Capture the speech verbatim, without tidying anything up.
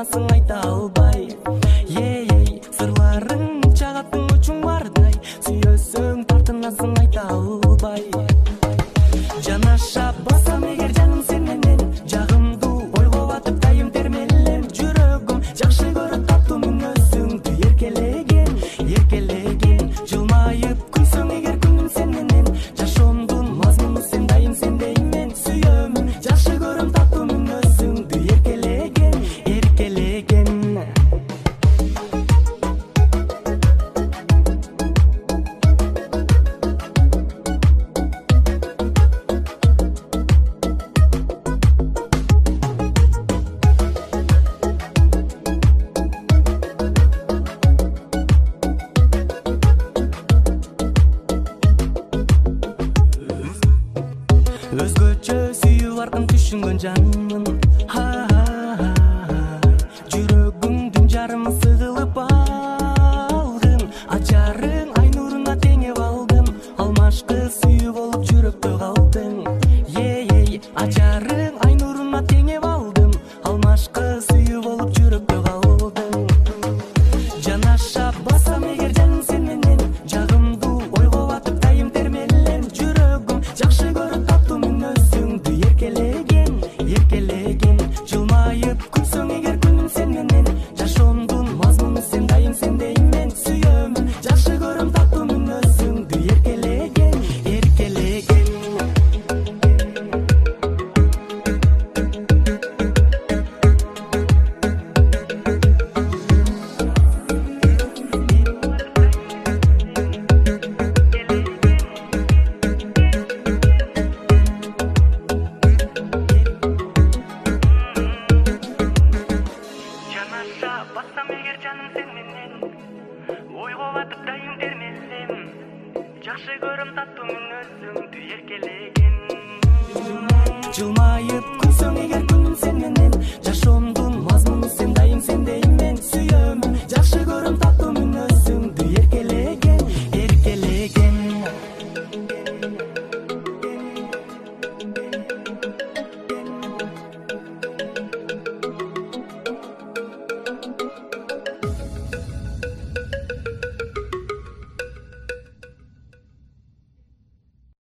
тартынасың айта албай. Ей, сырларың чагаттың учуң бардай, сүйөсүң тартынасың айта албай. Жанаша басам эгер жаным сен менен, жагымдуу ойго батып дайым термелем. Жүрөгүм жакшы көрөт таттуу мүнөзүңдү эркелеген, эркелеген. Жылмайып күлсөң эгер күнүм сен менен, жашоомдун мазмуну сен дайым сендеймен. Сүйөмүн жакшы көрөм таттуу мүнөзүңдү эркелеген, эркелеген. Өзгөчө сүйүп аркын түшүнгөн жанмын. Жүрөгүңдүн жарымы сыгылып алгын, ачарың ай нуруна теңеп алдым. Алмашкы сүйүү болуп жүрөктө калдың. Ей, ачарың ай нуруна теңеп алдым. Алмашкы сүйүү болуп жүрөктө калдың. Жанаша басам эгер жаным сен менен, жагымдуу ойго батып дайым термелем. Жүрөгүм жакшы көрөт таттуу мүнөзүңдү эркелеген, эркелеген. Жылмайып күлсөң эгер күнүм сен менен, жашоомдун мазмуну сен дайым сендеймен. Сүйөмүн жакшы көрөм таттуу мүнөзүңдү эркелеген, эркелеген. Жанаша басам эгер жаным сен менен, ойго батып дайым термелем. Жакшы көрөм таттуу мүнөзүңдү эркелеген. Жылмайып күлсөң эгер күнүм сен менен, жашоом